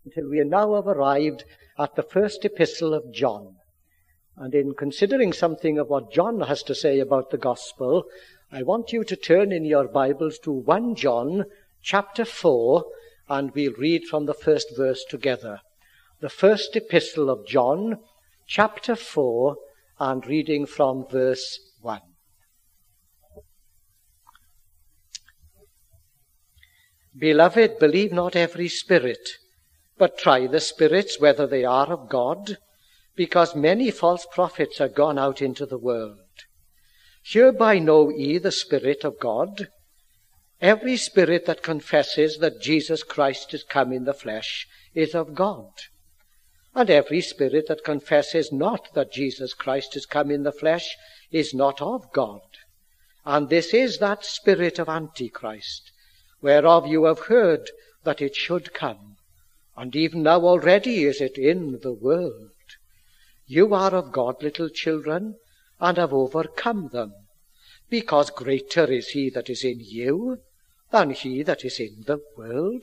until we now have arrived at the first epistle of John. And in considering something of what John has to say about the gospel, I want you to turn in your Bibles to 1 John chapter 4, and we'll read from the first verse together. The first epistle of John, chapter 4, and reading from verse 1. Beloved, believe not every spirit, but try the spirits whether they are of God, because many false prophets are gone out into the world. Hereby know ye the Spirit of God. Every spirit that confesses that Jesus Christ is come in the flesh is of God. And every spirit that confesses not that Jesus Christ is come in the flesh is not of God. And this is that spirit of Antichrist, whereof you have heard that it should come. And even now already is it in the world. You are of God, little children, and have overcome them, because greater is he that is in you than he that is in the world.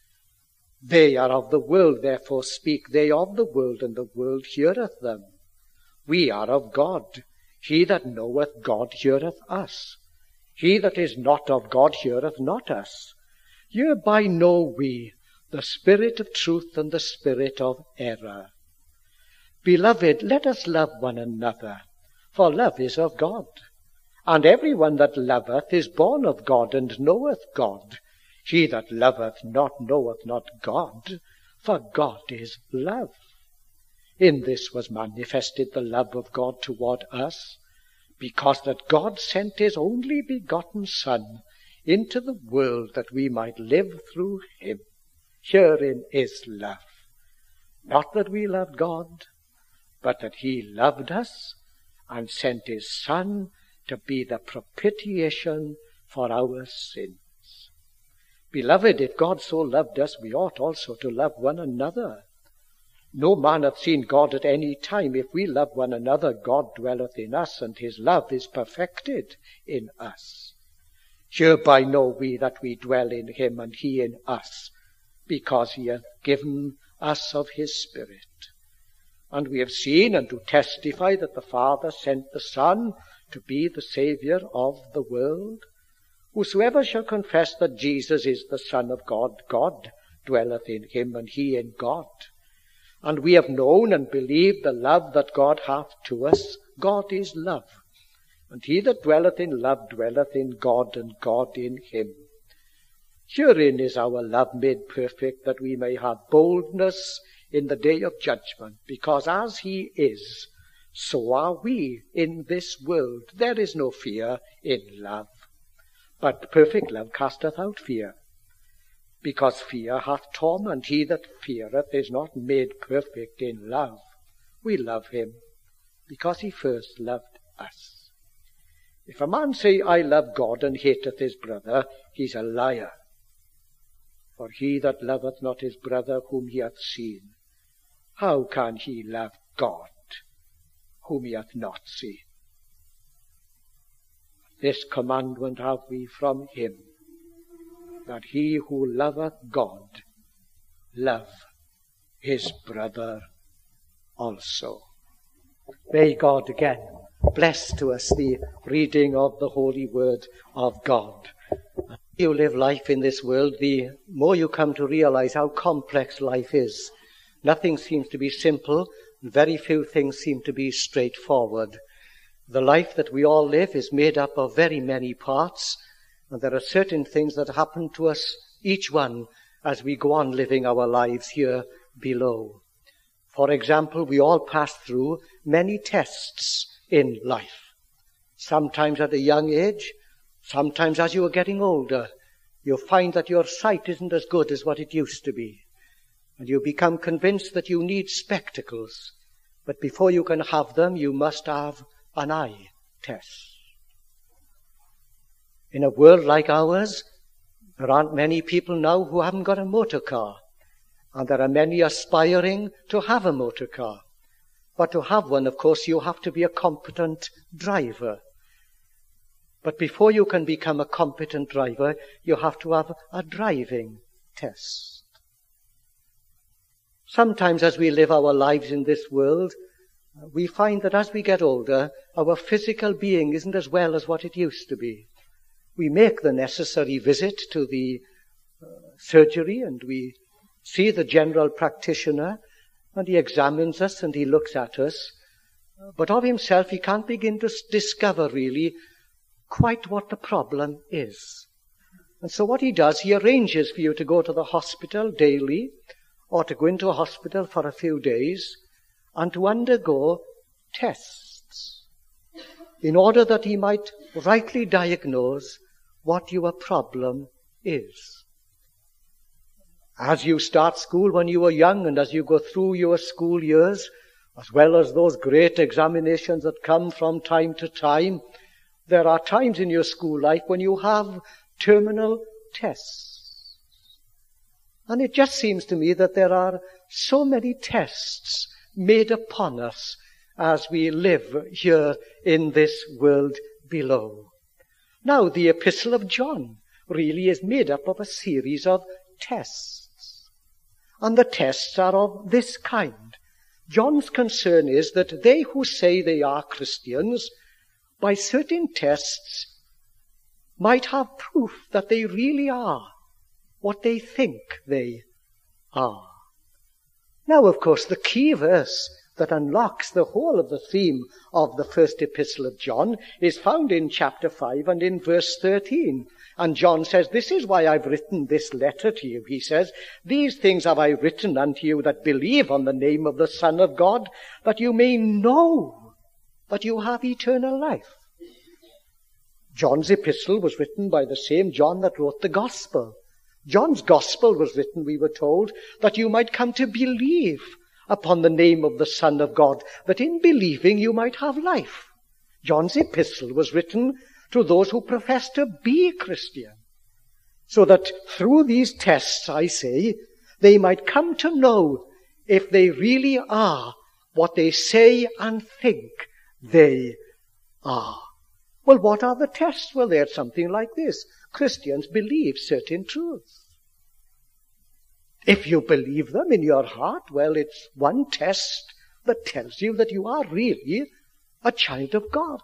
They are of the world, therefore speak they of the world, and the world heareth them. We are of God. He that knoweth God heareth us. He that is not of God heareth not us. Hereby know we the spirit of truth and the spirit of error. Beloved, let us love one another, for love is of God. And every one that loveth is born of God, and knoweth God. He that loveth not knoweth not God, for God is love. In this was manifested the love of God toward us, because that God sent his only begotten Son into the world that we might live through him. Herein is love. Not that we loved God, but that he loved us and sent his Son to be the propitiation for our sins. Beloved, if God so loved us, we ought also to love one another. No man hath seen God at any time. If we love one another, God dwelleth in us, and his love is perfected in us. Hereby know we that we dwell in him, and he in us, because he hath given us of his Spirit. And we have seen and do testify that the Father sent the Son to be the Saviour of the world. Whosoever shall confess that Jesus is the Son of God, God dwelleth in him, and he in God. And we have known and believed the love that God hath to us. God is love. And he that dwelleth in love dwelleth in God, and God in him. Herein is our love made perfect, that we may have boldness in the day of judgment, because as he is, so are we in this world. There is no fear in love, but perfect love casteth out fear, because fear hath torment. He that feareth is not made perfect in love. We love him, because he first loved us. If a man say, I love God, and hateth his brother, he's a liar. For he that loveth not his brother whom he hath seen, how can he love God whom he hath not seen? This commandment have we from him, that he who loveth God love his brother also. May God again bless to us the reading of the holy word of God. As you live life in this world, the more you come to realize how complex life is. Nothing seems to be simple, and very few things seem to be straightforward. The life that we all live is made up of very many parts, and there are certain things that happen to us, each one, as we go on living our lives here below. For example, we all pass through many tests in life. Sometimes at a young age, sometimes as you are getting older, you find that your sight isn't as good as what it used to be. And you become convinced that you need spectacles. But before you can have them, you must have an eye test. In a world like ours, there aren't many people now who haven't got a motor car. And there are many aspiring to have a motor car. But to have one, of course, you have to be a competent driver. But before you can become a competent driver, you have to have a driving test. Sometimes as we live our lives in this world, we find that as we get older, our physical being isn't as well as what it used to be. We make the necessary visit to the surgery, and we see the general practitioner, and he examines us and he looks at us. But of himself, he can't begin to discover really quite what the problem is. And so what he does, he arranges for you to go to the hospital daily, or to go into a hospital for a few days, and to undergo tests, in order that he might rightly diagnose what your problem is. As you start school when you are young, and as you go through your school years, as well as those great examinations that come from time to time, there are times in your school life when you have terminal tests. And it just seems to me that there are so many tests made upon us as we live here in this world below. Now, the Epistle of John really is made up of a series of tests. And the tests are of this kind. John's concern is that they who say they are Christians, by certain tests, might have proof that they really are what they think they are. Now, of course, the key verse that unlocks the whole of the theme of the first epistle of John is found in chapter 5 and in verse 13. And John says, "This is why I've written this letter to you," he says. "These things have I written unto you that believe on the name of the Son of God, that you may know that you have eternal life." John's epistle was written by the same John that wrote the gospel. John's gospel was written, we were told, that you might come to believe upon the name of the Son of God, that in believing you might have life. John's epistle was written to those who profess to be Christian, so that through these tests, I say, they might come to know if they really are what they say and think they are. Well, what are the tests? Well, they're something like this. Christians believe certain truths. If you believe them in your heart, well, it's one test that tells you that you are really a child of God.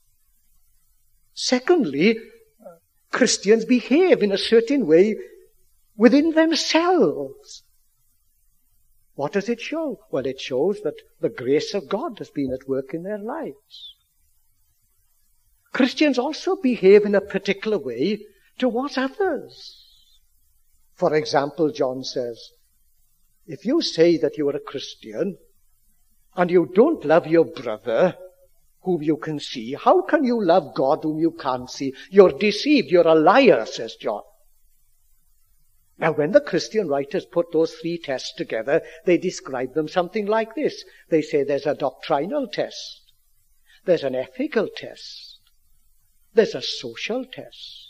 Secondly, Christians behave in a certain way within themselves. What does it show? Well, it shows that the grace of God has been at work in their lives. Christians also behave in a particular way towards others. For example, John says, if you say that you are a Christian and you don't love your brother whom you can see, how can you love God whom you can't see? You're deceived, you're a liar, says John. Now, when the Christian writers put those three tests together, they describe them something like this. They say there's a doctrinal test, there's an ethical test, there's a social test.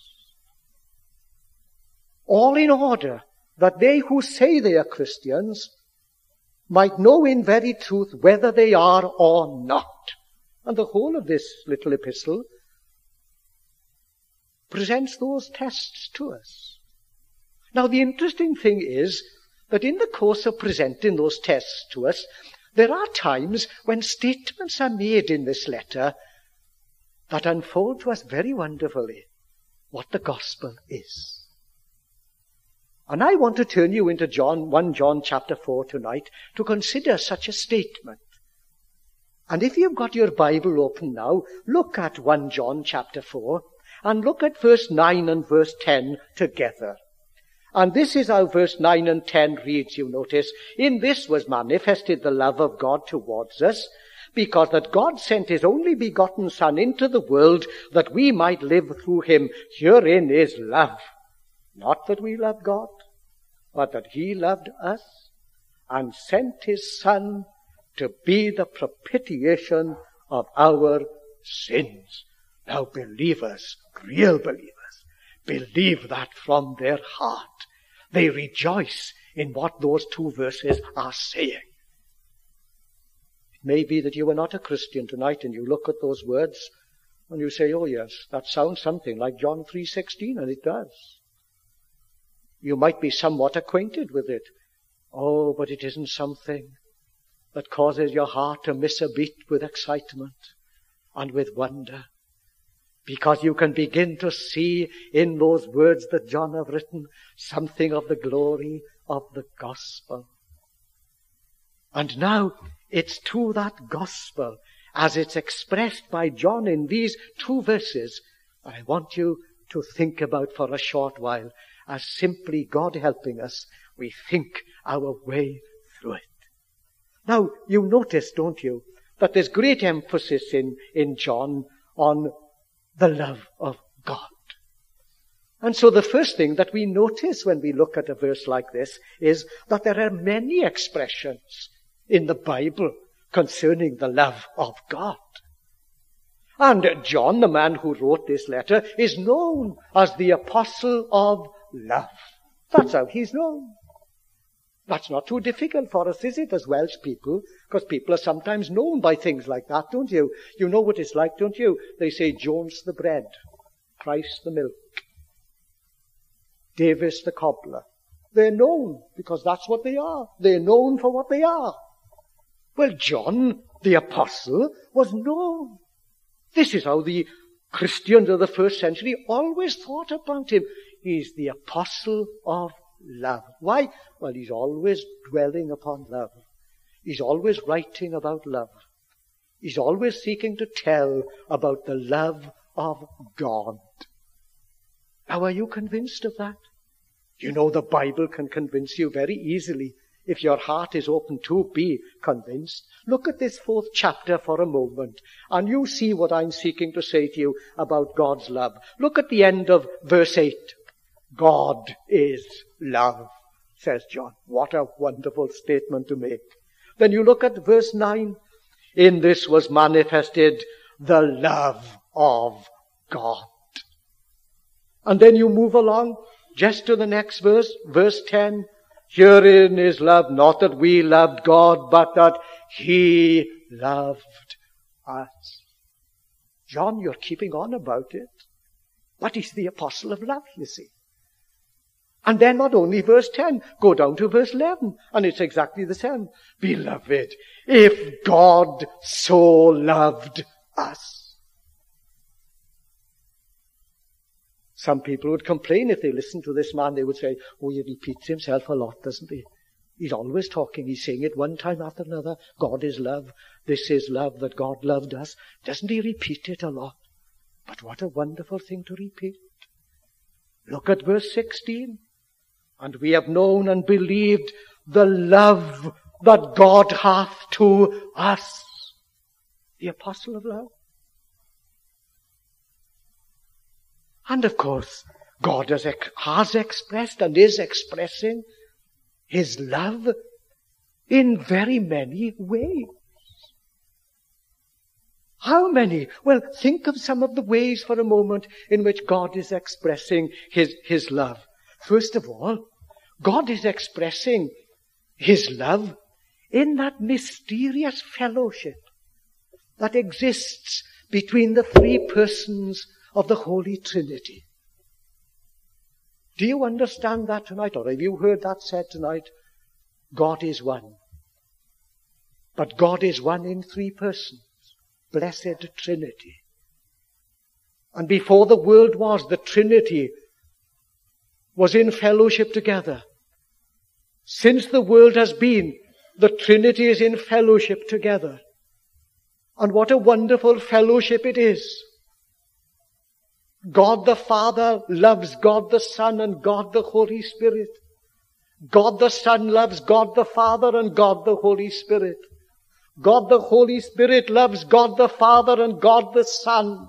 All in order that they who say they are Christians might know in very truth whether they are or not. And the whole of this little epistle presents those tests to us. Now, the interesting thing is that in the course of presenting those tests to us, there are times when statements are made in this letter that unfold to us very wonderfully what the gospel is. And I want to turn you into 1 John chapter 4 tonight to consider such a statement. And if you've got your Bible open now, look at 1 John chapter 4 and look at verse 9 and verse 10 together. And this is how verse 9 and 10 reads, you notice. In this was manifested the love of God towards us, because that God sent his only begotten Son into the world that we might live through him. Herein is love. Not that we love God, but that he loved us and sent his Son to be the propitiation of our sins. Now, believers, real believers, believe that from their heart. They rejoice in what those two verses are saying. It may be that you are not a Christian tonight and you look at those words and you say, oh yes, that sounds something like John 3:16, and it does. You might be somewhat acquainted with it. Oh, but it isn't something that causes your heart to miss a beat with excitement and with wonder. Because you can begin to see in those words that John have written something of the glory of the gospel. And now it's to that gospel, as it's expressed by John in these 2 verses, that I want you to think about for a short while, as simply God helping us, we think our way through it. Now, you notice, don't you, that there's great emphasis in John on the love of God. And so the first thing that we notice when we look at a verse like this is that there are many expressions in the Bible concerning the love of God. And John, the man who wrote this letter, is known as the apostle of love. That's how he's known. That's not too difficult for us, is it, as Welsh people? Because people are sometimes known by things like that, don't you? You know what it's like, don't you? They say, Jones the bread, Price the milk, Davis the cobbler. They're known because that's what they are. They're known for what they are. Well, John, the apostle, was known. This is how the Christians of the first century always thought about him. He's the apostle of love. Why? Well, he's always dwelling upon love. He's always writing about love. He's always seeking to tell about the love of God. Now, are you convinced of that? You know the Bible can convince you very easily if your heart is open to be convinced. Look at this 4th chapter for a moment, and you see what I'm seeking to say to you about God's love. Look at the end of verse 8. God is love, says John. What a wonderful statement to make. Then you look at verse 9. In this was manifested the love of God. And then you move along just to the next verse, verse 10. Herein is love, not that we loved God, but that He loved us. John, you're keeping on about it. But he's the apostle of love, you see. And then not only verse 10, go down to verse 11, and it's exactly the same. Beloved, if God so loved us. Some people would complain if they listened to this man. They would say, oh, he repeats himself a lot, doesn't he? He's always talking. He's saying it one time after another. God is love. This is love, that God loved us. Doesn't he repeat it a lot? But what a wonderful thing to repeat. Look at verse 16. And we have known and believed the love that God hath to us. The apostle of love. And of course, God has expressed and is expressing His love in very many ways. How many? Well, think of some of the ways for a moment in which God is expressing His love. First of all, God is expressing His love in that mysterious fellowship that exists between the 3 persons of the Holy Trinity. Do you understand that tonight? Or have you heard that said tonight? God is one. But God is one in 3 persons. Blessed Trinity. And before the world was, the Trinity was in fellowship together. Since the world has been, the Trinity is in fellowship together. And what a wonderful fellowship it is. God the Father loves God the Son and God the Holy Spirit. God the Son loves God the Father and God the Holy Spirit. God the Holy Spirit loves God the Father and God the Son.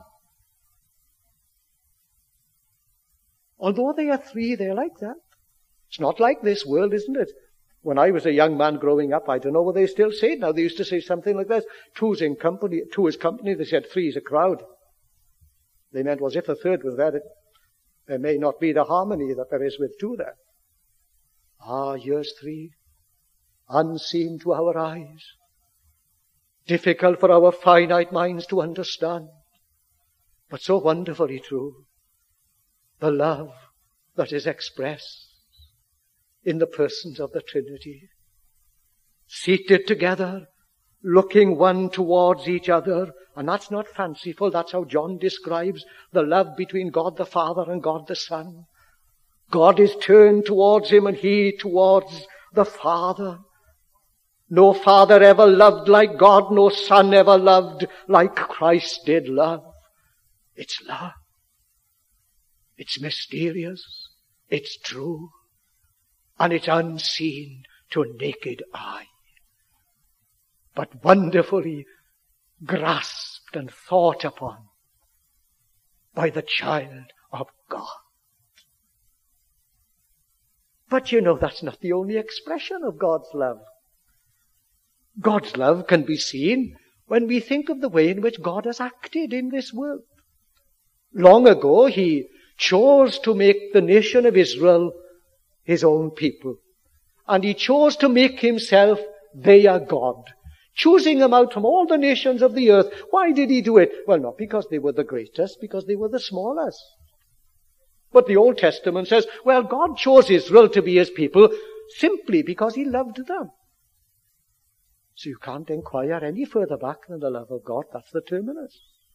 Although they are 3, they're like that. It's not like this world, isn't it? When I was a young man growing up, I don't know what they still say now. They used to say something like this. 2 is company. They said 3 is a crowd. They meant as if a 3rd was there, there may not be the harmony that there is with 2 there. Ah, here's 3. Unseen to our eyes. Difficult for our finite minds to understand. But so wonderfully true. The love that is expressed. in the persons of the Trinity. Seated together, looking one towards each other. And that's not fanciful. That's how John describes the love between God the Father and God the Son. God is turned towards him and he towards the Father. No father ever loved like God. No son ever loved like Christ did love. It's love. It's mysterious. It's true. And it's unseen to a naked eye, but wonderfully grasped and thought upon by the child of God. But you know, that's not the only expression of God's love. God's love can be seen when we think of the way in which God has acted in this world. Long ago, he chose to make the nation of Israel his own people. And he chose to make himself their God, choosing them out from all the nations of the earth. Why did he do it? Well, not because they were the greatest, because they were the smallest. But the Old Testament says, well, God chose Israel to be his people simply because he loved them. So you can't inquire any further back than the love of God. That's the terminus.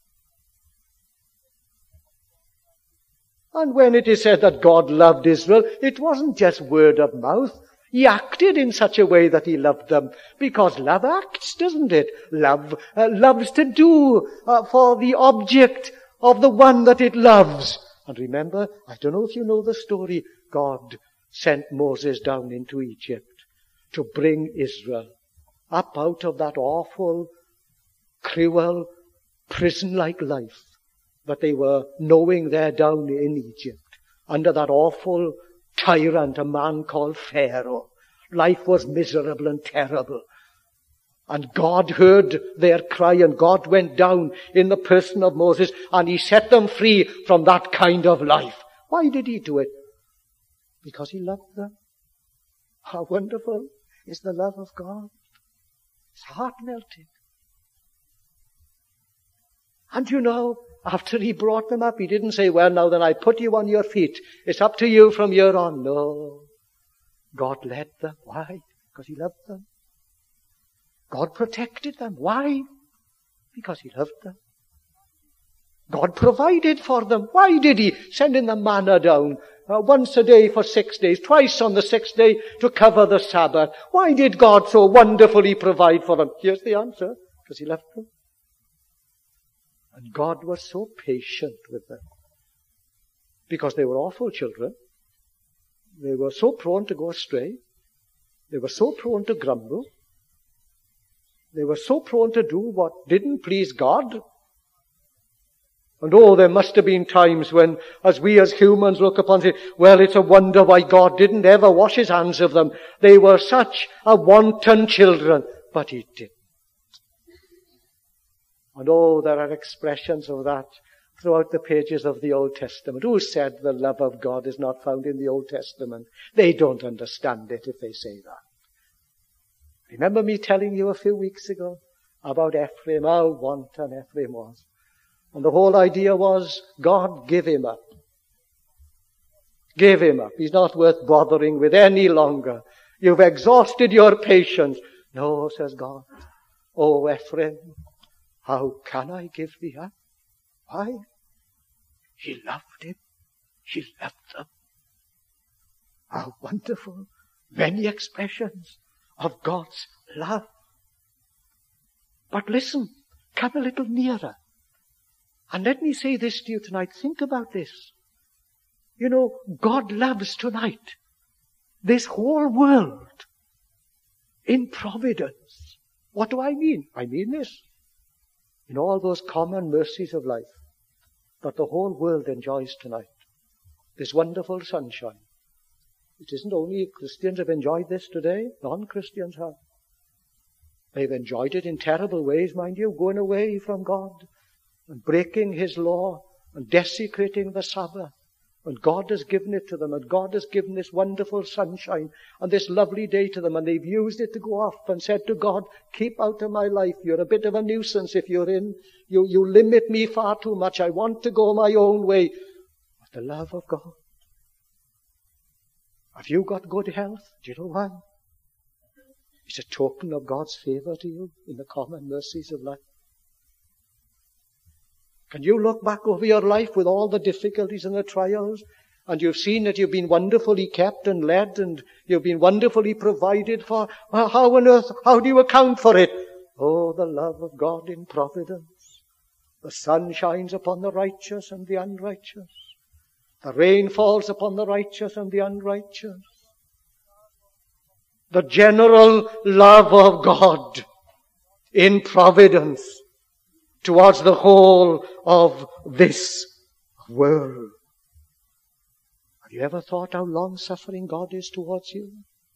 And when it is said that God loved Israel, it wasn't just word of mouth. He acted in such a way that he loved them, because love acts, doesn't it? Love loves to do for the object of the one that it loves. And remember, I don't know if you know the story, God sent Moses down into Egypt to bring Israel up out of that awful, cruel, prison-like life that they were knowing there down in Egypt, under that awful tyrant, a man called Pharaoh. Life was miserable and terrible. And God heard their cry, and God went down in the person of Moses, and he set them free from that kind of life. Why did he do it? Because he loved them. How wonderful is the love of God. It's heart-melting. And you know, after he brought them up, he didn't say, well, now then I put you on your feet. It's up to you from here on. No. God led them. Why? Because he loved them. God protected them. Why? Because he loved them. God provided for them. Why did he? Sending the manna down once a day for 6 days, twice on the 6th day to cover the Sabbath. Why did God so wonderfully provide for them? Here's the answer. Because he loved them. And God was so patient with them. Because they were awful children. They were so prone to go astray. They were so prone to grumble. They were so prone to do what didn't please God. And oh, there must have been times when, as we as humans look upon it, well, it's a wonder why God didn't ever wash his hands of them. They were such a wanton children. But he did. And oh, there are expressions of that throughout the pages of the Old Testament. Who said the love of God is not found in the Old Testament? They don't understand it if they say that. Remember me telling you a few weeks ago about Ephraim, how wanton Ephraim was. And the whole idea was, God, give him up. Give him up. He's not worth bothering with any longer. You've exhausted your patience. No, says God. Oh, Ephraim, how can I give thee up? Why? He loved him. He loved them. How wonderful. Many expressions of God's love. But listen, come a little nearer. And let me say this to you tonight. Think about this. You know, God loves tonight this whole world in providence. What do I mean? I mean this. In all those common mercies of life that the whole world enjoys tonight. This wonderful sunshine. It isn't only Christians have enjoyed this today. Non-Christians have. They've enjoyed it in terrible ways, mind you, going away from God and breaking his law and desecrating the Sabbath. And God has given it to them, and God has given this wonderful sunshine and this lovely day to them, and they've used it to go off and said to God, keep out of my life. You're a bit of a nuisance if you're in. You limit me far too much. I want to go my own way. But the love of God. Have you got good health? Do you know why? It's a token of God's favor to you in the common mercies of life. Can you look back over your life with all the difficulties and the trials, and you've seen that you've been wonderfully kept and led, and you've been wonderfully provided for? How on earth, how do you account for it? Oh, the love of God in providence. The sun shines upon the righteous and the unrighteous. The rain falls upon the righteous and the unrighteous. The general love of God in providence towards the whole of this world. Have you ever thought how long-suffering God is towards you?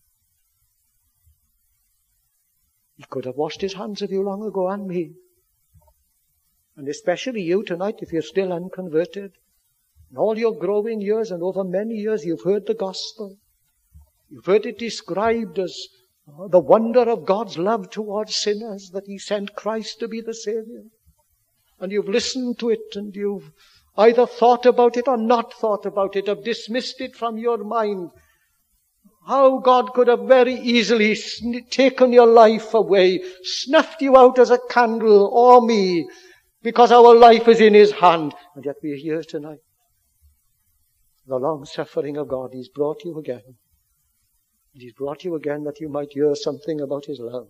He could have washed his hands of you long ago, and me. And especially you tonight, if you're still unconverted. In all your growing years and over many years, you've heard the gospel. You've heard it described as the wonder of God's love towards sinners, that he sent Christ to be the Savior. And you've listened to it, and you've either thought about it or not thought about it, have dismissed it from your mind. How God could have very easily taken your life away, snuffed you out as a candle, or me, because our life is in his hand. And yet we're here tonight. The long-suffering of God, he's brought you again. And he's brought you again that you might hear something about his love.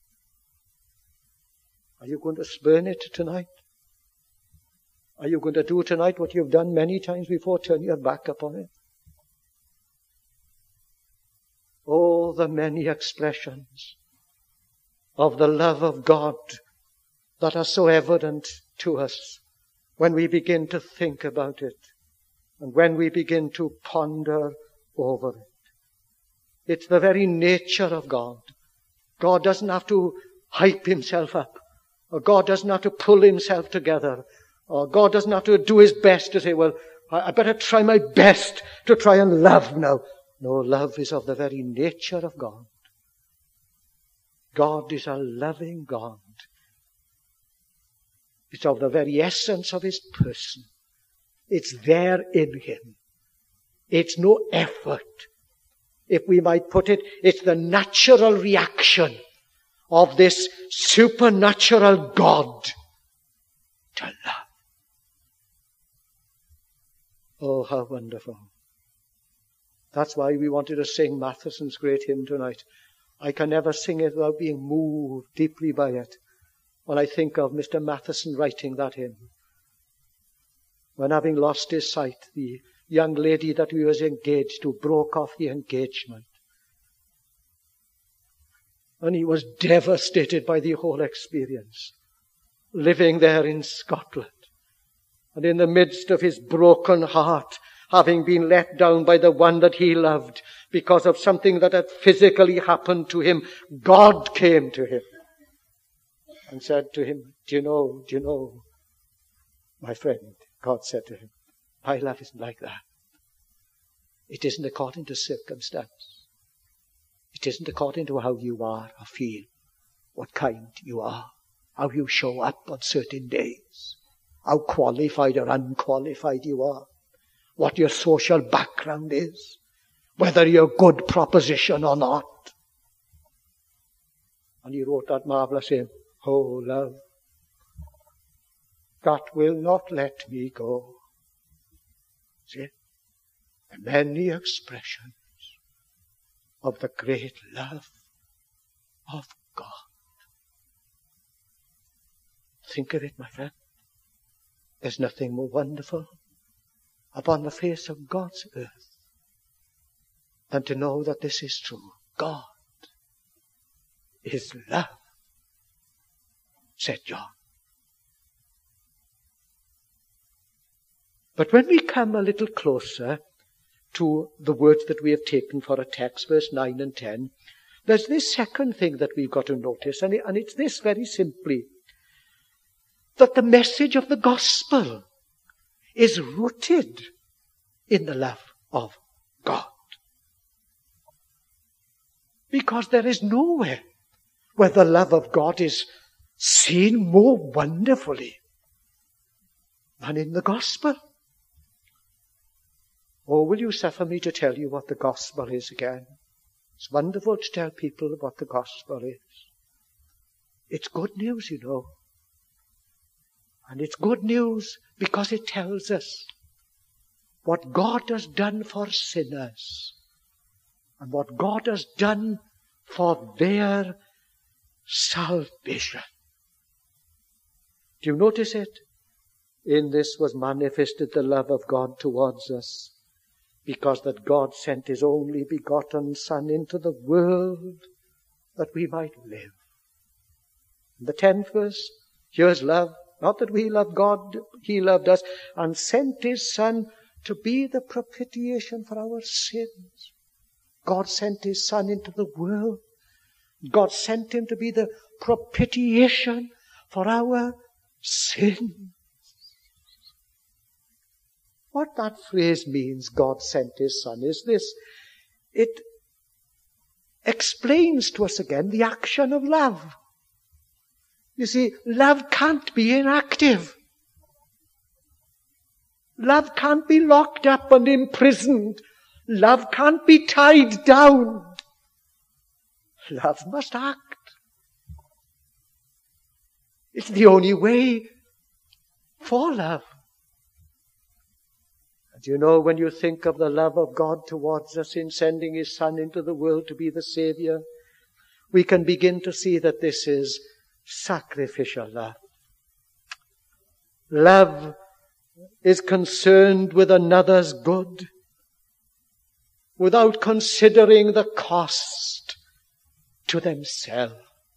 Are you going to spurn it tonight? Are you going to do tonight what you've done many times before? Turn your back upon it? Oh, the many expressions of the love of God that are so evident to us when we begin to think about it and when we begin to ponder over it. It's the very nature of God. God doesn't have to hype himself up, or God doesn't have to pull himself together, or God doesn't have to do his best to say, well, I better try my best to try and love now. No, love is of the very nature of God. God is a loving God. It's of the very essence of his person. It's there in him. It's no effort. If we might put it, it's the natural reaction of this supernatural God to love. Oh, how wonderful. That's why we wanted to sing Matheson's great hymn tonight. I can never sing it without being moved deeply by it when I think of Mr. Matheson writing that hymn. When, having lost his sight, the young lady that he was engaged to broke off the engagement. And he was devastated by the whole experience, living there in Scotland. And in the midst of his broken heart, having been let down by the one that he loved because of something that had physically happened to him, God came to him and said to him, do you know, my friend, God said to him, my love isn't like that. It isn't according to circumstance. It isn't according to how you are or feel, what kind you are, how you show up on certain days, how qualified or unqualified you are, what your social background is, whether you're a good proposition or not. And he wrote that marvelous hymn, oh love, that will not let me go. See? The many expressions of the great love of God. Think of it, my friend. There's nothing more wonderful upon the face of God's earth than to know that this is true. God is love, said John. But when we come a little closer to the words that we have taken for a text, verse 9 and 10, there's this second thing that we've got to notice, and it's this very simply, that the message of the gospel is rooted in the love of God. Because there is nowhere where the love of God is seen more wonderfully than in the gospel. Oh, will you suffer me to tell you what the gospel is again? It's wonderful to tell people what the gospel is. It's good news, you know. And it's good news because it tells us what God has done for sinners and what God has done for their salvation. Do you notice it? In this was manifested the love of God towards us, because that God sent his only begotten Son into the world that we might live. In the 10th verse, here's love. Not that we love God, he loved us and sent his Son to be the propitiation for our sins. God sent his Son into the world. God sent him to be the propitiation for our sin. What that phrase means, God sent his Son, is this. It explains to us again the action of love. You see, love can't be inactive. Love can't be locked up and imprisoned. Love can't be tied down. Love must act. It's the only way for love. And you know, when you think of the love of God towards us in sending his Son into the world to be the Savior, we can begin to see that this is sacrificial love. Love is concerned with another's good without considering the cost to themselves.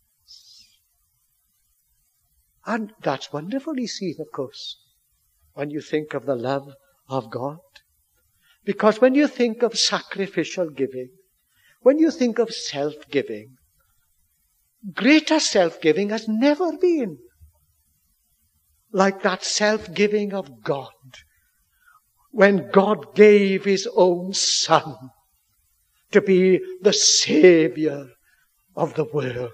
And that's wonderfully seen, of course, when you think of the love of God. Because when you think of sacrificial giving, when you think of self-giving, greater self-giving has never been like that self-giving of God, when God gave his own Son to be the Savior of the world.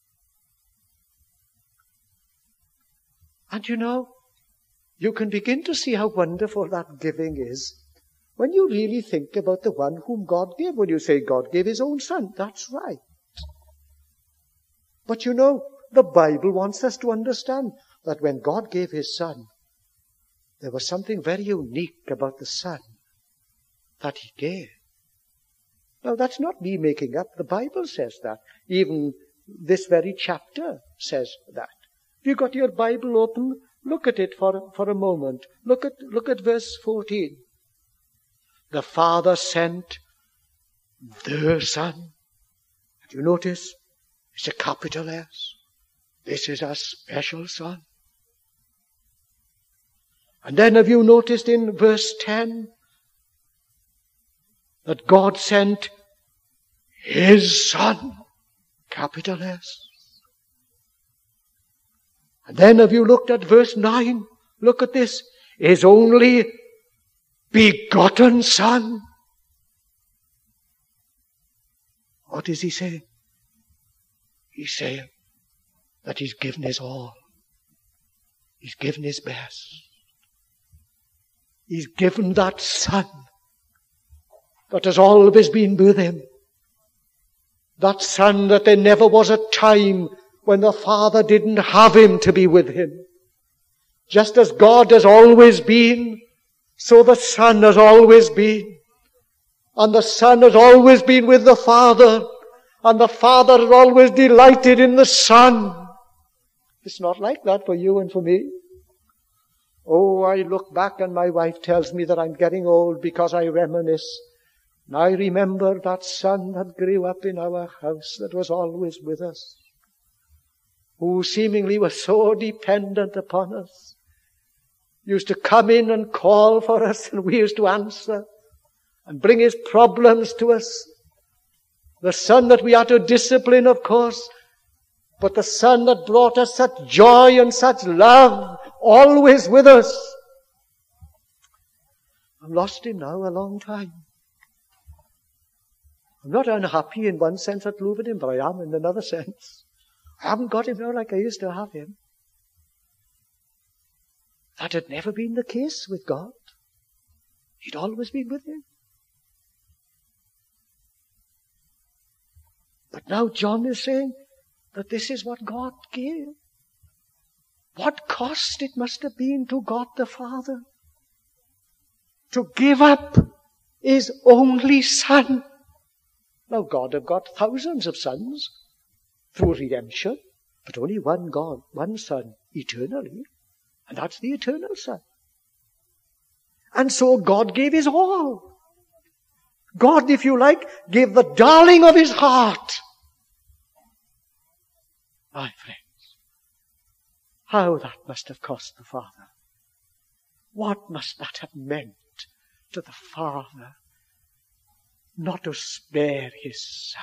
And you know, you can begin to see how wonderful that giving is when you really think about the one whom God gave. When you say God gave his own Son, that's right. But you know, the Bible wants us to understand that when God gave his Son, there was something very unique about the Son that he gave. Now, that's not me making up. The Bible says that. Even this very chapter says that. If you've got your Bible open, look at it for a moment. Look at verse 14. The Father sent the Son. Do you notice? It's a capital S. This is a special Son. And then have you noticed in verse 10 that God sent his Son, capital S. And then have you looked at verse 9? Look at this. His only begotten Son. What does he say? He's saying that he's given his all. He's given his best. He's given that Son that has always been with him. That Son that there never was a time when the Father didn't have him to be with him. Just as God has always been, so the Son has always been. And the Son has always been with the Father. And the Father has always delighted in the Son. It's not like that for you and for me. Oh, I look back and my wife tells me that I'm getting old because I reminisce. And I remember that Son that grew up in our house that was always with us, who seemingly was so dependent upon us, used to come in and call for us and we used to answer and bring his problems to us. The Son that we are to discipline, of course, but the Son that brought us such joy and such love, always with us. I've lost him now a long time. I'm not unhappy in one sense at losing him, but I am in another sense. I haven't got him now like I used to have him. That had never been the case with God. He'd always been with him. But now John is saying that this is what God gave. What cost it must have been to God the Father to give up His only Son. Now God have got thousands of sons through redemption, but only one God, one Son eternally, and that's the eternal Son. And so God gave His all. God, if you like, gave the darling of His heart. My friends, how that must have cost the Father. What must that have meant to the Father not to spare His Son?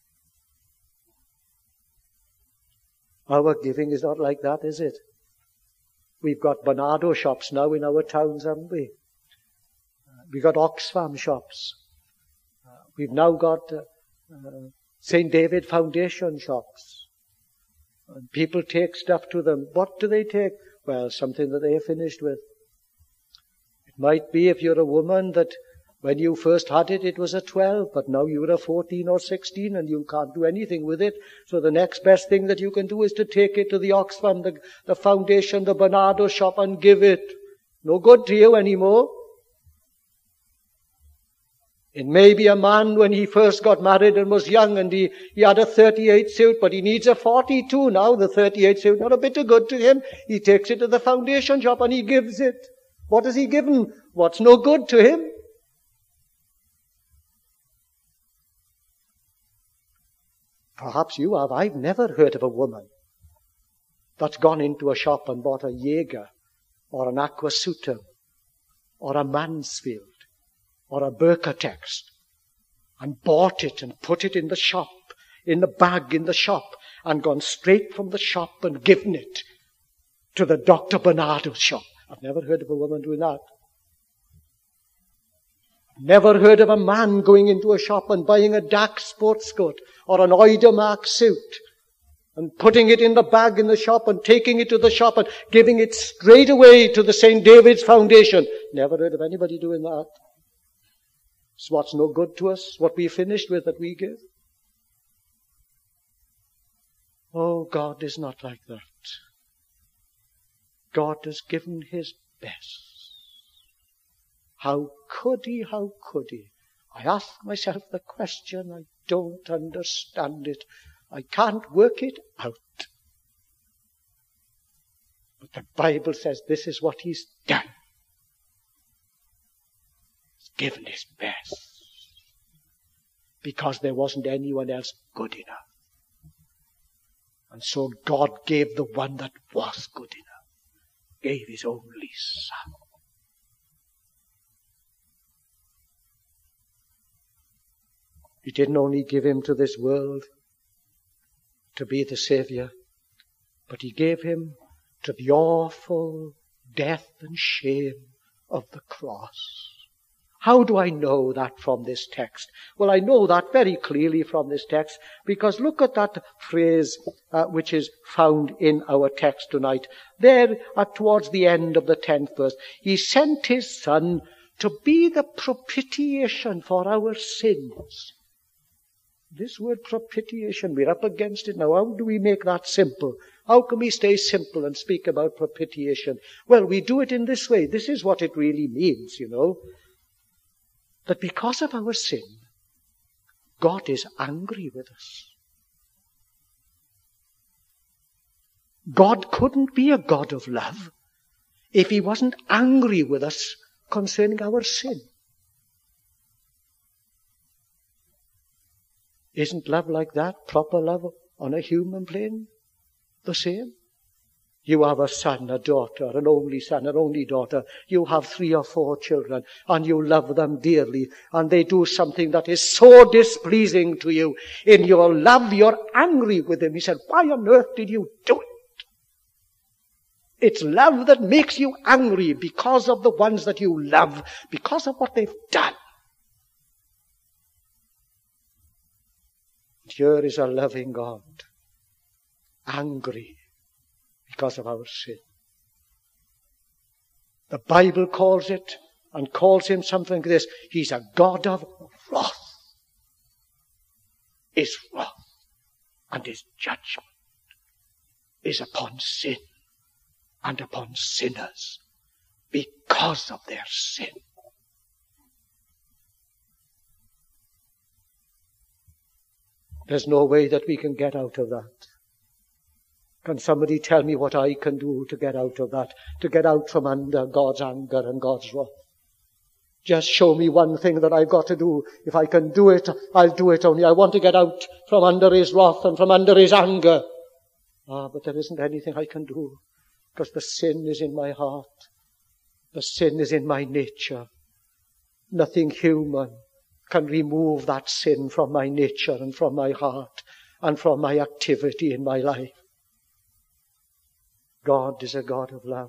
Our giving is not like that, is it? We've got Bernardo shops now in our towns, haven't we? We've got Oxfam shops. We've now got St. David Foundation shops. And people take stuff to them. What do they take? Well, something that they finished with. It might be, if you're a woman, that when you first had it, it was a 12, but now you're a 14 or 16 and you can't do anything with it. So the next best thing that you can do is to take it to the Oxfam, the Foundation, the Bernardo shop and give it. No good to you anymore. It may be a man when he first got married and was young and he had a 38 suit, but he needs a 42 now. The 38 suit, not a bit of good to him. He takes it to the foundation shop and he gives it. What has he given? What's no good to him? Perhaps you have. I've never heard of a woman that's gone into a shop and bought a Jaeger or an Aquasutum or a Mansfield or a Burkatex and bought it and put it in the shop, in the bag in the shop, and gone straight from the shop and given it to the Dr. Bernardo's shop. I've never heard of a woman doing that. Never heard of a man going into a shop and buying a DAC sports coat or an Oidermark suit and putting it in the bag in the shop and taking it to the shop and giving it straight away to the St. David's Foundation. Never heard of anybody doing that. It's what's no good to us, what we finished with that we give. Oh, God is not like that. God has given His best. How could He? How could He? I ask myself the question. I don't understand it. I can't work it out. But the Bible says this is what He's done. He's given His best. Because there wasn't anyone else good enough. And so God gave the one that was good enough. Gave His only Son. He didn't only give Him to this world to be the Savior, but He gave Him to the awful death and shame of the cross. How do I know that from this text? Well, I know that very clearly from this text, because look at that phrase which is found in our text tonight. There, towards the end of the 10th verse, He sent His Son to be the propitiation for our sins. This word propitiation, we're up against it now. How do we make that simple? How can we stay simple and speak about propitiation? Well, we do it in this way. This is what it really means, you know. That because of our sin, God is angry with us. God couldn't be a God of love if He wasn't angry with us concerning our sin. Isn't love like that, proper love on a human plane, the same? You have a son, a daughter, an only son, an only daughter. You have 3 or 4 children, and you love them dearly, and they do something that is so displeasing to you. In your love, you're angry with them. He said, why on earth did you do it? It's love that makes you angry because of the ones that you love, because of what they've done. Here is a loving God, angry because of our sin. The Bible calls it and calls him something like this. He's a God of wrath. His wrath and his judgment is upon sin and upon sinners because of their sin. There's no way that we can get out of that. Can somebody tell me what I can do to get out of that? To get out from under God's anger and God's wrath? Just show me one thing that I've got to do. If I can do it, I'll do it. Only I want to get out from under his wrath and from under his anger. But there isn't anything I can do, because the sin is in my heart. The sin is in my nature. Nothing human can remove that sin from my nature and from my heart and from my activity in my life. God is a God of love.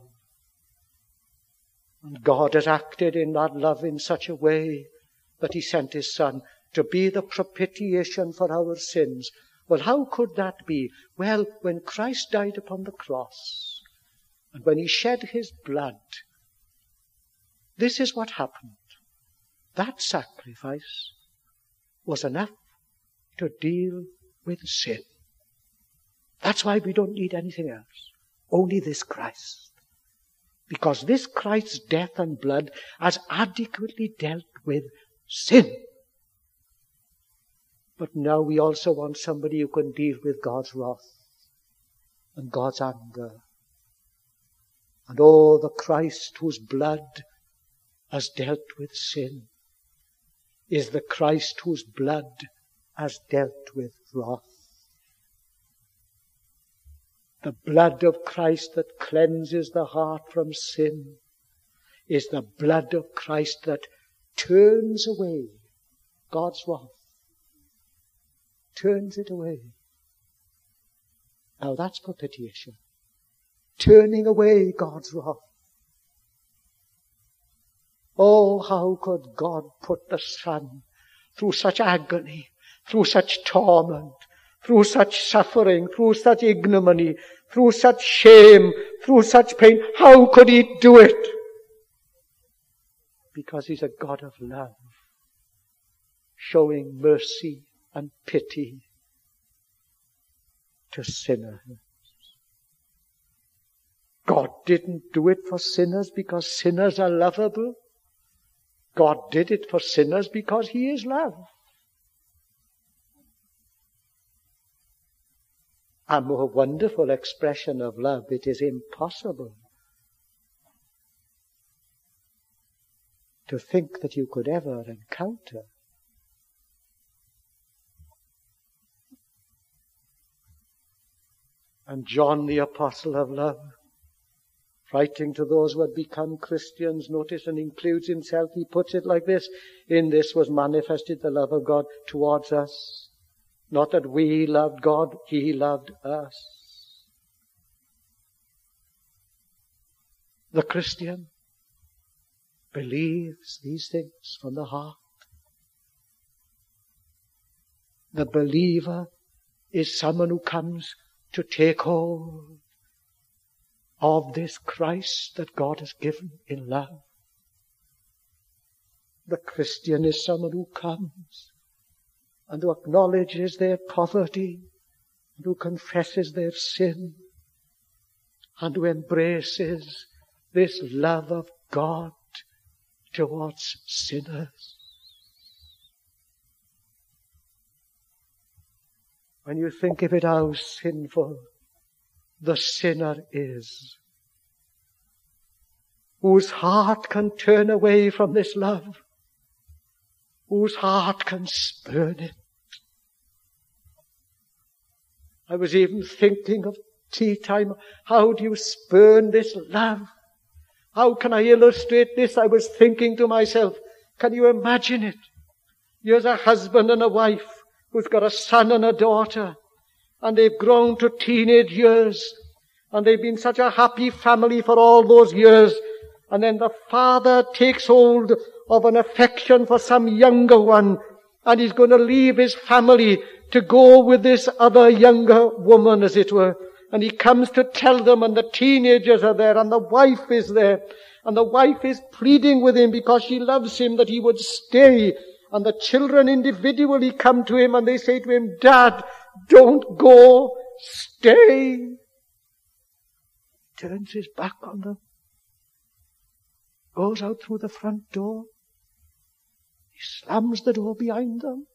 And God has acted in that love in such a way that he sent his Son to be the propitiation for our sins. Well, how could that be? Well, when Christ died upon the cross and when he shed his blood, this is what happened. That sacrifice was enough to deal with sin. That's why we don't need anything else. Only this Christ. Because this Christ's death and blood has adequately dealt with sin. But now we also want somebody who can deal with God's wrath and God's anger. And oh, the Christ whose blood has dealt with sin is the Christ whose blood has dealt with wrath. The blood of Christ that cleanses the heart from sin is the blood of Christ that turns away God's wrath. Turns it away. Now that's propitiation. Turning away God's wrath. Oh, how could God put the Son through such agony, through such torment, through such suffering, through such ignominy, through such shame, through such pain? How could he do it? Because he's a God of love, showing mercy and pity to sinners. God didn't do it for sinners because sinners are lovable. God did it for sinners because he is love. A more wonderful expression of love it is impossible to think that you could ever encounter. And John, the apostle of love, writing to those who had become Christians, notice, and includes himself, he puts it like this: in this was manifested the love of God towards us. Not that we loved God, he loved us. The Christian believes these things from the heart. The believer is someone who comes to take hold of this Christ that God has given in love. The Christian is someone who comes and who acknowledges their poverty, and who confesses their sin, and who embraces this love of God towards sinners. When you think of it, how sinful the sinner is, whose heart can turn away from this love, whose heart can spurn it. I was even thinking of tea time. How do you spurn this love? How can I illustrate this? I was thinking to myself, can you imagine it? Here's a husband and a wife who's got a son and a daughter, and they've grown to teenage years, and they've been such a happy family for all those years. And then the father takes hold of an affection for some younger one, and he's going to leave his family to go with this other younger woman, as it were. And he comes to tell them, and the teenagers are there, and the wife is there, And the wife is pleading with him because she loves him that he would stay. And the children individually come to him and they say to him, Dad, don't go, stay. He turns his back on them, goes out through the front door. He slams the door behind them.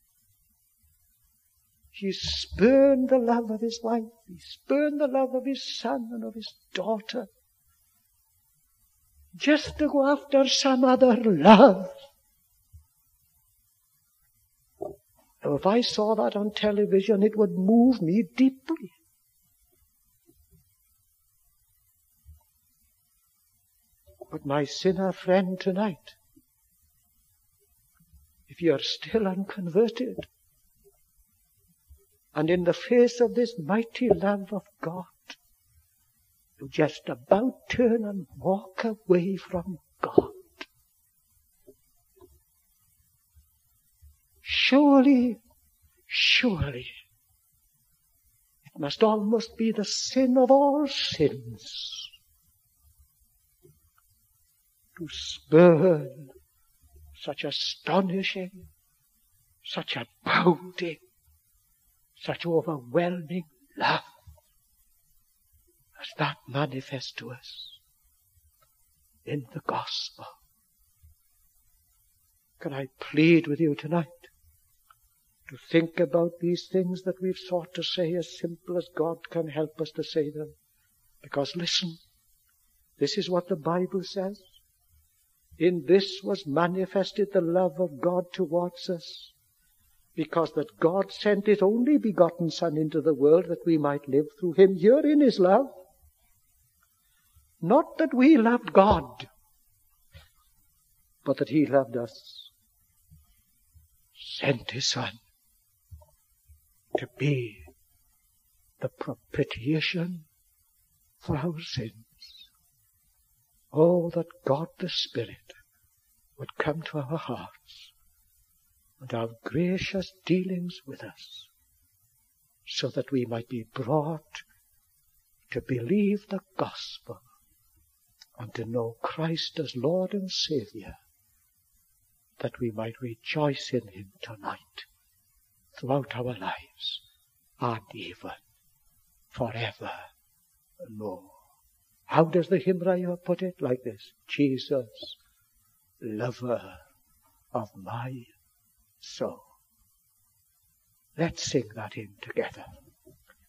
He spurned the love of his wife. He spurned the love of his son and of his daughter. Just to go after some other love. Now, if I saw that on television, it would move me deeply. But my sinner friend tonight, if you are still unconverted, and in the face of this mighty love of God, you just about turn and walk away from God. Surely, it must almost be the sin of all sins to spurn such astonishing, such abounding, such overwhelming love as that manifests to us in the gospel. Can I plead with you tonight to think about these things that we've sought to say as simple as God can help us to say them? Because listen, this is what the Bible says. In this was manifested the love of God towards us, because that God sent His only begotten Son into the world that we might live through Him. Herein is love. Not that we loved God, but that He loved us. Sent His Son to be the propitiation for our sins. Oh, that God the Spirit would come to our hearts and have gracious dealings with us, so that we might be brought to believe the gospel and to know Christ as Lord and Saviour, that we might rejoice in Him tonight, throughout our lives, and even forever more. How does the hymn writer put it? Like this: Jesus, lover of my soul. Let's sing that hymn together.